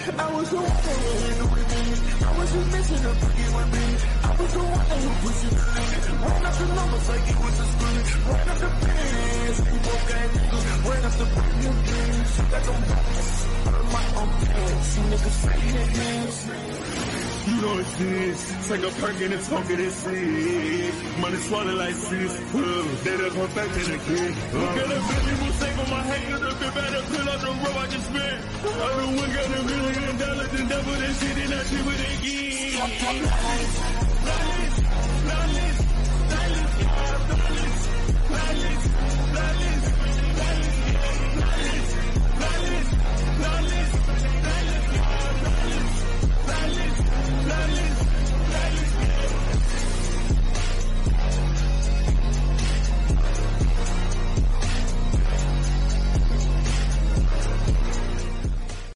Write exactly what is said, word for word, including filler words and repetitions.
I was the one that had to with me. I was just missing a boogie with me. I was the one that who pushed it to me. Ran up the numbers like it was a screen. Ran up the pants, we both got niggas. Ran up the premium things. That don't pass. Out my own pants. You niggas fighting that dance. You know it's this. Take a perk and it's funky this sick. Money swallowed like sis. Uh, they done come back to the kid. Look at the Billy will save on my hanger. The bit better pull out the rope I just spent. I know we got a million dollars and double that shit and that shit with it again. Flawless, flawless, flawless, flawless, flawless, flawless.